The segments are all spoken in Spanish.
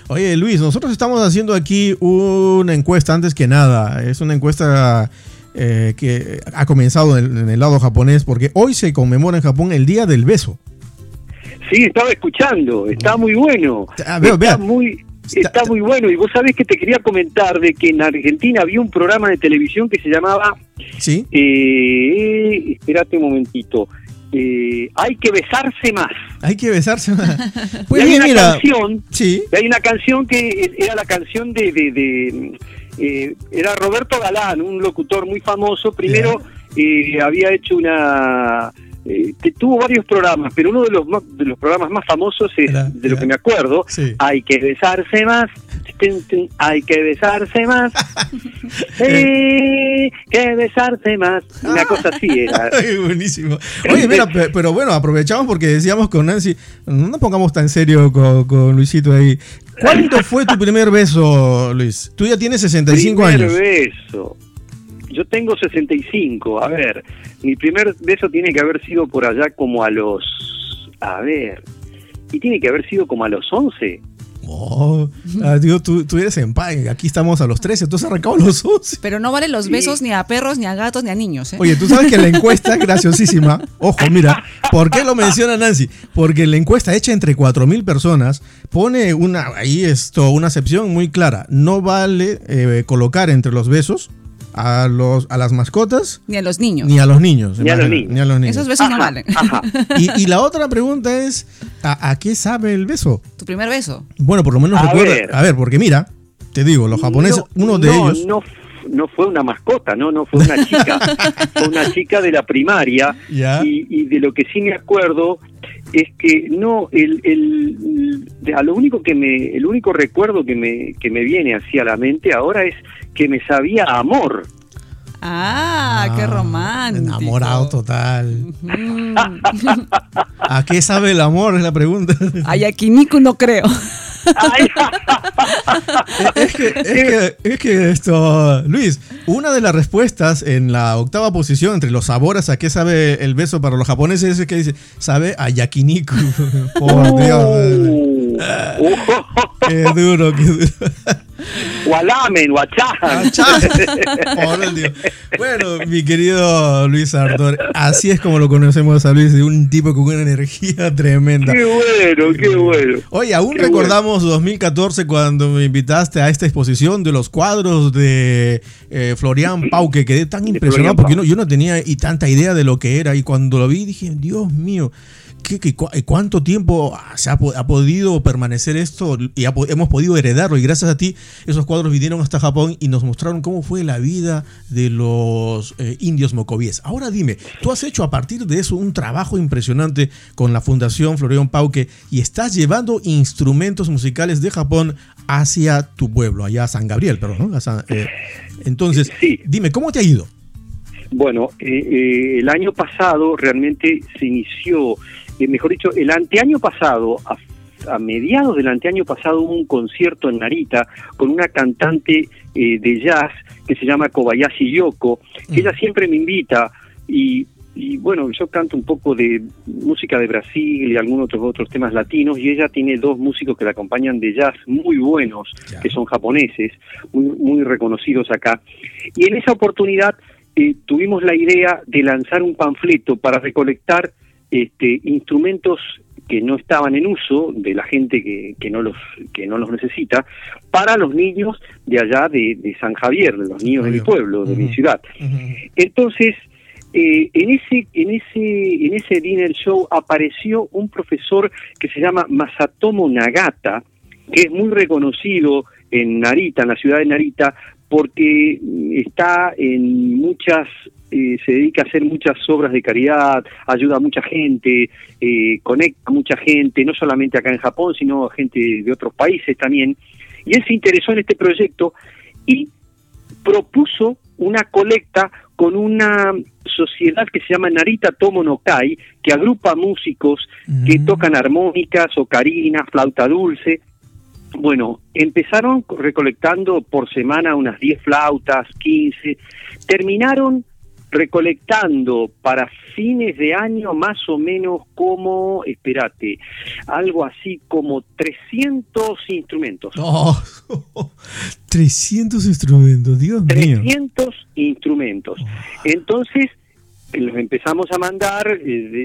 Oye, Luis, nosotros estamos haciendo aquí una encuesta antes que nada. Es una encuesta que ha comenzado en el lado japonés porque hoy se conmemora en Japón el Día del Beso. Sí, estaba escuchando, está muy bueno. Está muy bueno, y vos sabés que te quería comentar de que en Argentina había un programa de televisión que se llamaba... ¿Sí? Espérate un momentito. Hay que besarse más. Hay que besarse más. Pues hay una canción, sí. Hay una canción que era la canción era Roberto Galán, un locutor muy famoso. Primero había hecho que tuvo varios programas, pero uno de los programas más famosos es, de lo que me acuerdo, sí. Hay que besarse más, hay que besarse más, que besarse más, una cosa así era. Ay, buenísimo. Oye, mira, pero bueno, aprovechamos porque decíamos con Nancy, no nos pongamos tan serio con Luisito ahí. ¿Cuándo fue tu primer beso, Luis? Tú ya tienes 65 años. Primer beso. Yo tengo 65, a ver, mi primer beso tiene que haber sido por allá como tiene que haber sido como a los 11. Oh, digo, tú eres senpai, aquí estamos a los 13, tú has arrancado a los 11. Pero no valen los besos ni a perros, ni a gatos, ni a niños, ¿eh? Oye, tú sabes que la encuesta es graciosísima. Ojo, mira, ¿por qué lo menciona Nancy? Porque la encuesta hecha entre 4,000 personas pone una acepción muy clara. No vale colocar entre los besos a las mascotas ni a los niños. Ni a los niños. Esos besos no valen. Y la otra pregunta es, ¿a qué sabe el beso? ¿Tu primer beso? Bueno, por lo menos recuerda. A ver, porque mira, te digo, los japoneses, uno de ellos... No fue una mascota, no fue una chica. Fue una chica de la primaria. Y de lo que sí me acuerdo es que el único recuerdo que me viene así a la mente ahora es que me sabía a amor. Qué romántico. Enamorado total. ¿A qué sabe el amor? Es la pregunta. A yakiniku no creo. Es que esto, Luis, una de las respuestas en la 8ª posición entre los sabores a qué sabe el beso para los japoneses es que dice, sabe a yakiniku. Por Dios. Qué duro. O al lamen, o a Bueno, mi querido Luis Ardor, así es como lo conocemos a Luis, de un tipo con una energía tremenda. Qué bueno. Oye, aún recordamos 2014 cuando me invitaste a esta exposición de los cuadros de Florian Pau, que quedé tan impresionado porque yo no tenía tanta idea de lo que era, y cuando lo vi dije, Dios mío, ¿cuánto tiempo se ha podido permanecer esto? Y hemos podido heredarlo, y gracias a ti esos cuadros vinieron hasta Japón y nos mostraron cómo fue la vida de los indios mocovíes. Ahora dime, tú has hecho a partir de eso un trabajo impresionante con la Fundación Florian Pauke y estás llevando instrumentos musicales de Japón hacia tu pueblo, allá a San Gabriel, perdón, ¿no? Entonces, sí. Dime, ¿cómo te ha ido? Bueno, el año pasado realmente se inició, mejor dicho, el anteaño pasado, a mediados del anteaño pasado hubo un concierto en Narita con una cantante de jazz que se llama Kobayashi Yoko, que ella siempre me invita y bueno, yo canto un poco de música de Brasil y algunos otros temas latinos, y ella tiene 2 músicos que la acompañan de jazz muy buenos, que son japoneses, muy reconocidos acá. Y en esa oportunidad tuvimos la idea de lanzar un panfleto para recolectar instrumentos que no estaban en uso de la gente que no los necesita, para los niños de allá de San Javier, de los niños de mi pueblo, de mi ciudad. Entonces, en ese dinner show apareció un profesor que se llama Masatomo Nagata, que es muy reconocido en Narita, en la ciudad de Narita, porque está en se dedica a hacer muchas obras de caridad, ayuda a mucha gente, conecta a mucha gente, no solamente acá en Japón, sino a gente de otros países también. Y él se interesó en este proyecto y propuso una colecta con una sociedad que se llama Narita Tomo no Kai, que agrupa músicos que tocan armónicas, ocarinas, flauta dulce. Bueno, empezaron recolectando por semana unas 10 flautas, 15, terminaron recolectando para fines de año más o menos como, espérate, algo así como 300 instrumentos. Oh, 300 instrumentos, Dios mío. 300 instrumentos. Entonces, los empezamos a mandar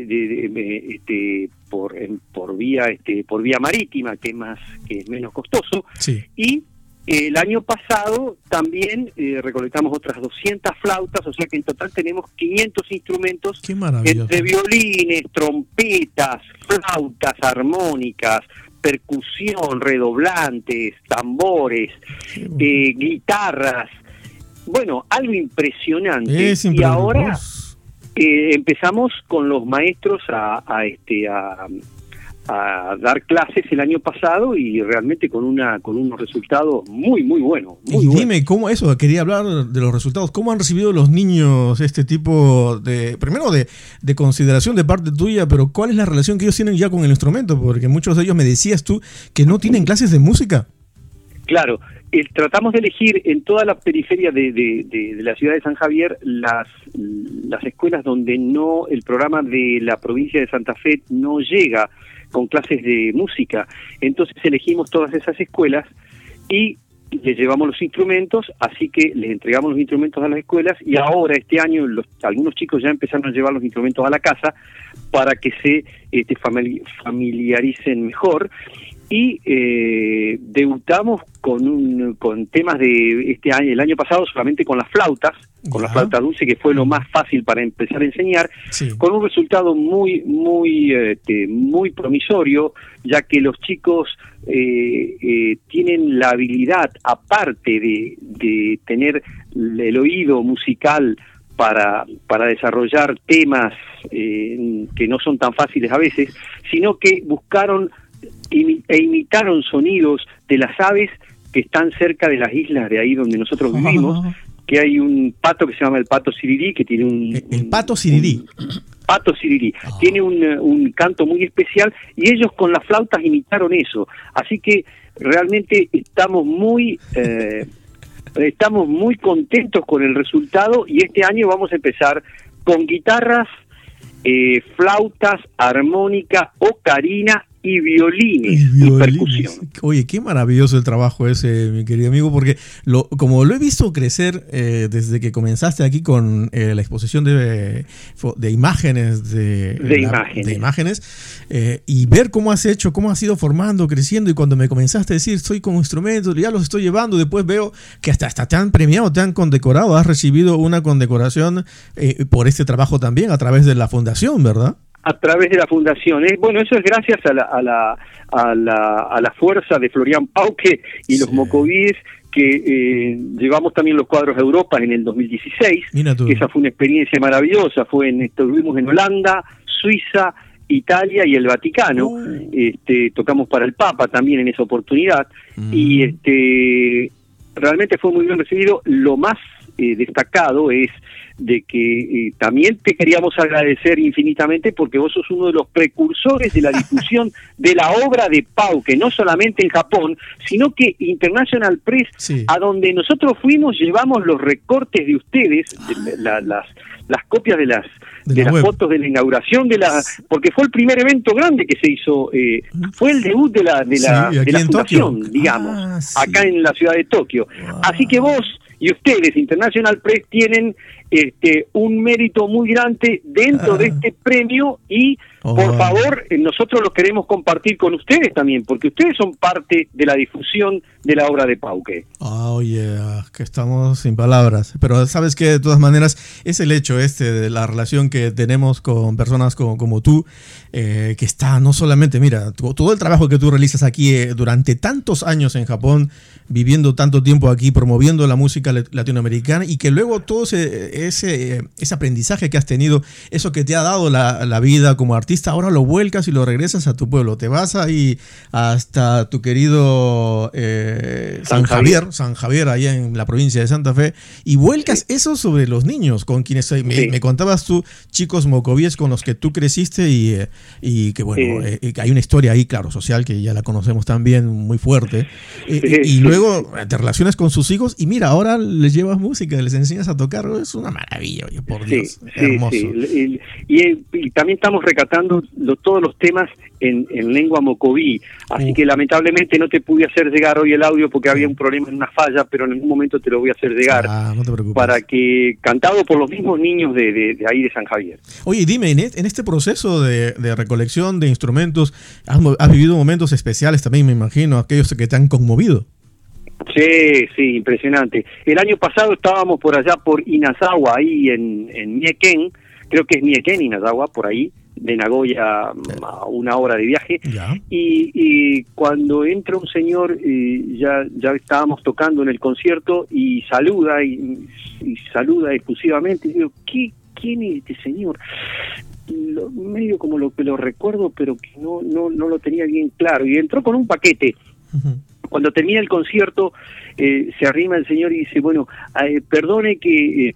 por vía marítima, que es menos costoso. Sí. Y el año pasado también recolectamos otras 200 flautas, o sea que en total tenemos 500 instrumentos. Qué maravilloso. Entre violines, trompetas, flautas, armónicas, percusión, redoblantes, tambores, guitarras. Bueno, algo impresionante. Es y ahora empezamos con los maestros a dar clases el año pasado y realmente con unos resultados muy buenos. Dime, ¿cómo eso? Quería hablar de los resultados. ¿Cómo han recibido los niños este tipo primero de consideración de parte tuya, pero cuál es la relación que ellos tienen ya con el instrumento? Porque muchos de ellos me decías tú que no tienen clases de música. Claro, tratamos de elegir en toda la periferia de la ciudad de San Javier las escuelas donde el programa de la provincia de Santa Fe no llega con clases de música. Entonces elegimos todas esas escuelas y les llevamos los instrumentos, así que les entregamos los instrumentos a las escuelas y ahora este año algunos chicos ya empezaron a llevar los instrumentos a la casa para que se familiaricen mejor. Y debutamos con temas de este año, el año pasado solamente con las flautas, con la flauta dulce, que fue lo más fácil para empezar a enseñar, con un resultado muy promisorio, ya que los chicos tienen la habilidad, aparte de tener el oído musical para desarrollar temas que no son tan fáciles a veces, sino que buscaron e imitaron sonidos de las aves que están cerca de las islas de ahí donde nosotros vivimos, que hay un pato que se llama el pato sirirí, que tiene el pato sirirí. Pato sirirí. Tiene un canto muy especial y ellos con las flautas imitaron eso. Así que realmente estamos muy contentos con el resultado y este año vamos a empezar con guitarras, flautas, armónica, ocarina y violines y percusión. Oye, qué maravilloso el trabajo ese, mi querido amigo, porque como lo he visto crecer desde que comenzaste aquí con la exposición de imágenes de imágenes y ver cómo has hecho, cómo has ido formando, creciendo, y cuando me comenzaste a decir estoy con instrumentos, ya los estoy llevando, después veo que hasta te han premiado, te han condecorado, has recibido una condecoración por este trabajo también a través de la fundación, ¿verdad? A través de la fundación. Bueno, eso es gracias a la fuerza de Florian Pauke y los mocovíes, que llevamos también los cuadros a Europa en el 2016. Que esa fue una experiencia maravillosa. Estuvimos en Holanda, Suiza, Italia y el Vaticano. Tocamos para el Papa también en esa oportunidad. Y realmente fue muy bien recibido. Lo más destacado es de que también te queríamos agradecer infinitamente porque vos sos uno de los precursores de la difusión de la obra de Pauke, no solamente en Japón, sino que International Press, a donde nosotros fuimos, llevamos los recortes de ustedes, las copias de las fotos de la inauguración porque fue el primer evento grande que se hizo, fue el debut de la fundación, digamos, acá en la ciudad de Tokio. Así que vos y ustedes, International Press, tienen un mérito muy grande dentro de este premio y, por favor, nosotros lo queremos compartir con ustedes también, porque ustedes son parte de la difusión de la obra de Pauke. Que estamos sin palabras. Pero sabes que de todas maneras es el hecho de la relación que tenemos con personas como tú, que está no solamente, mira, todo el trabajo que tú realizas aquí durante tantos años en Japón, viviendo tanto tiempo aquí, promoviendo la música latinoamericana, y que luego todo ese aprendizaje que has tenido, eso que te ha dado la vida como artista, ahora lo vuelcas y lo regresas a tu pueblo. Te vas ahí hasta tu querido San Javier, Javier, allá en la provincia de Santa Fe, y vuelcas eso sobre los niños, con quienes me contabas tú, chicos mocovíes con los que tú creciste y que bueno, hay una historia ahí, claro, social, que ya la conocemos también, muy fuerte, y luego te relacionas con sus hijos y mira, ahora les llevas música, les enseñas a tocar, es una maravilla, oye, por Dios, hermoso. Y también estamos recatando todos los temas en lengua mocoví, así que lamentablemente no te pude hacer llegar hoy el audio porque había un problema en una falla, pero en algún momento te lo voy a hacer llegar, no te preocupes, para que, cantado por los mismos niños de ahí de San Javier. Oye, dime, en este proceso de recolección de instrumentos, has vivido momentos especiales también, me imagino, aquellos que te han conmovido. Sí, impresionante. El año pasado estábamos por allá por Inazawa, ahí en Mieken, creo que es Mieken, Inazawa, por ahí, de Nagoya a 1 hora de viaje, y cuando entra un señor, ya estábamos tocando en el concierto y saluda y saluda exclusivamente, y digo, ¿quién es este señor? Medio como lo que lo recuerdo, pero que no lo tenía bien claro, y entró con un paquete. Cuando termina el concierto, se arrima el señor y dice, bueno, perdone que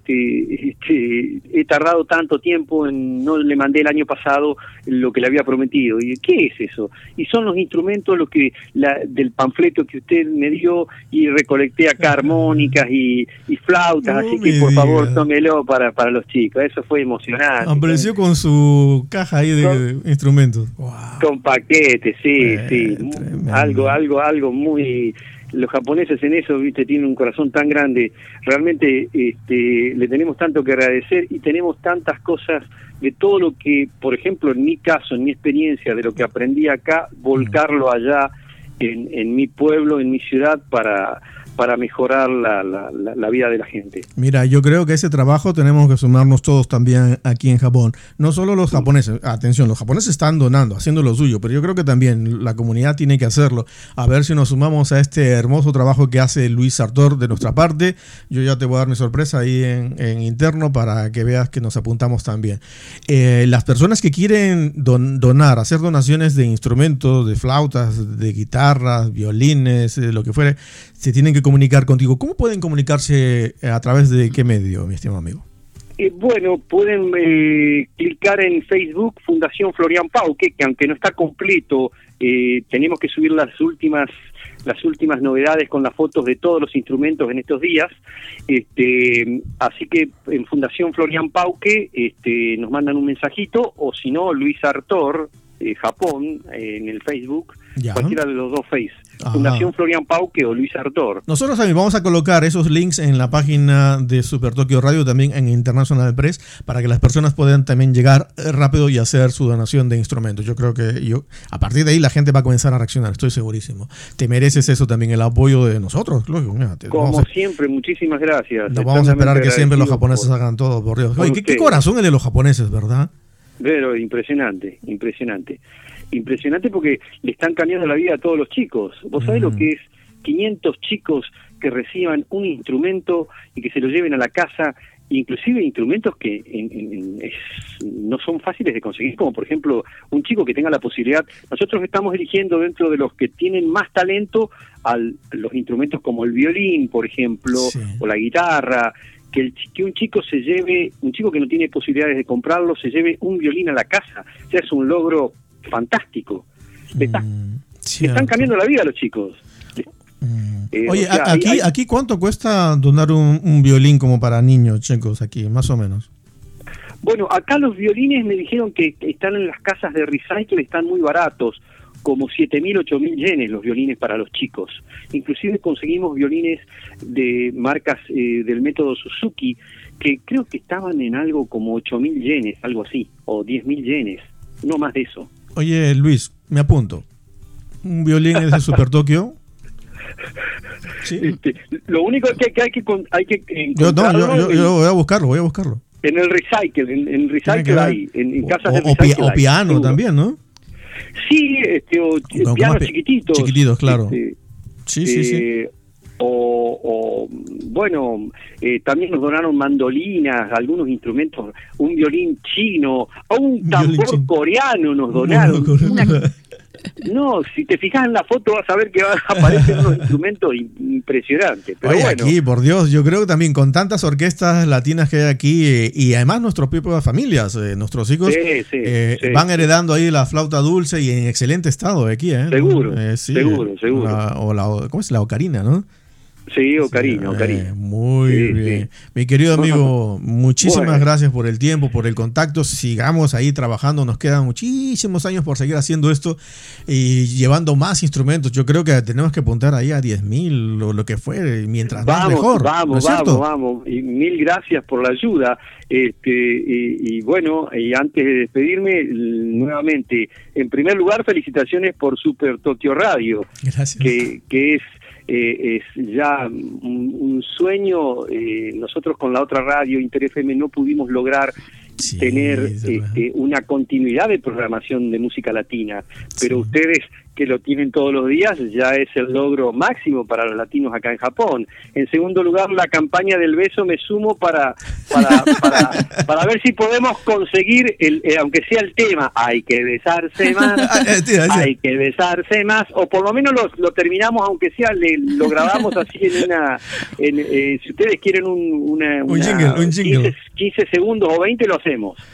he tardado tanto tiempo, no le mandé el año pasado lo que le había prometido. Y ¿qué es eso? Y son los instrumentos del panfleto que usted me dio, y recolecté acá armónicas y flautas, así que por favor tómelo para los chicos. Eso fue emocionante. Apareció con su caja ahí de instrumentos. Wow. Con paquetes, sí. Algo muy... Los japoneses en eso, viste, tienen un corazón tan grande. Realmente le tenemos tanto que agradecer y tenemos tantas cosas de todo lo que, por ejemplo, en mi caso, en mi experiencia, de lo que aprendí acá, volcarlo allá en mi pueblo, en mi ciudad, para mejorar la vida de la gente. Mira, yo creo que ese trabajo tenemos que sumarnos todos también aquí en Japón. No solo los japoneses, atención, los japoneses están donando, haciendo lo suyo, pero yo creo que también la comunidad tiene que hacerlo. A ver si nos sumamos a este hermoso trabajo que hace Luis Sartor de nuestra parte. Yo ya te voy a dar mi sorpresa ahí en interno para que veas que nos apuntamos también. Las personas que quieren donar, hacer donaciones de instrumentos, de flautas, de guitarras, violines, lo que fuere, se tienen que comunicar contigo. ¿Cómo pueden comunicarse? ¿A través de qué medio, mi estimado amigo? Bueno, pueden clicar en Facebook Fundación Florian Pauke, que aunque no está completo, tenemos que subir las últimas novedades con las fotos de todos los instrumentos en estos días, así que en Fundación Florian Pauke nos mandan un mensajito, o si no, Luis Sartor Japón en el Facebook, cualquiera de los dos Face. Fundación Florian Pauke o Luis Sartor. Nosotros también vamos a colocar esos links en la página de Super Tokyo Radio, también en International Press, para que las personas puedan también llegar rápido y hacer su donación de instrumentos. Yo creo que a partir de ahí la gente va a comenzar a reaccionar, estoy segurísimo. Te mereces eso también, el apoyo de nosotros. Como siempre, muchísimas gracias. Nos vamos a esperar que siempre los japoneses hagan todo, por Dios. Oye, qué corazón el de los japoneses, ¿verdad? Pero impresionante porque le están cambiando la vida a todos los chicos. ¿Vos sabés lo que es 500 chicos que reciban un instrumento y que se lo lleven a la casa? Inclusive instrumentos que no son fáciles de conseguir, como por ejemplo un chico que tenga la posibilidad. Nosotros estamos eligiendo dentro de los que tienen más talento los instrumentos como el violín, por ejemplo, o la guitarra. Que un chico que no tiene posibilidades de comprarlo, se lleve un violín a la casa. O sea, es un logro fantástico. Están cambiando la vida a los chicos. Oye, aquí ¿cuánto cuesta donar un violín como para niños, chicos, aquí, más o menos? Bueno, acá los violines me dijeron que están en las casas de recycle, están muy baratos, como 7.000, 8.000 yenes los violines para los chicos. Inclusive conseguimos violines de marcas del método Suzuki, que creo que estaban en algo como 8.000 yenes, algo así, o 10.000 yenes, no más de eso. Oye, Luis, me apunto. ¿Un violín es de Super Tokyo? ¿Sí? Lo único que hay que encontrarlo... Yo voy a buscarlo. En el recycle, en recycle hay, en casas de recycle. O piano seguro. También, ¿no? Sí, pianos chiquititos. Chiquititos, claro. Sí. Bueno, también nos donaron mandolinas, algunos instrumentos, un violín chino, o un tambor coreano nos donaron. No, si te fijas en la foto vas a ver que aparecen unos instrumentos impresionantes. Pero oye, bueno. Aquí, por Dios, yo creo que también con tantas orquestas latinas que hay aquí y además nuestras propias familias, nuestros hijos van heredando ahí la flauta dulce y en excelente estado aquí, ¿eh? Seguro, sí, seguro. ¿Cómo es? La ocarina, ¿no? Sí, ocarina. Muy bien. Sí. Mi querido amigo, muchísimas gracias por el tiempo, por el contacto. Sigamos ahí trabajando. Nos quedan muchísimos años por seguir haciendo esto y llevando más instrumentos. Yo creo que tenemos que apuntar ahí a 10,000 o lo que fuere, mientras más mejor. Vamos. Y mil gracias por la ayuda. Y bueno, y antes de despedirme, nuevamente, en primer lugar, felicitaciones por Super Tokio Radio. Gracias. Que es ya un sueño. Nosotros con la otra radio, Inter FM, no pudimos lograr tener una continuidad de programación de música latina, pero ustedes que lo tienen todos los días ya es el logro máximo para los latinos acá en Japón. En segundo lugar, la campaña del beso me sumo para ver si podemos conseguir aunque sea el tema hay que besarse más, hay que besarse más, o por lo menos lo terminamos, aunque sea lo grabamos así si ustedes quieren un jingle. 15 segundos o 20 lo hacemos.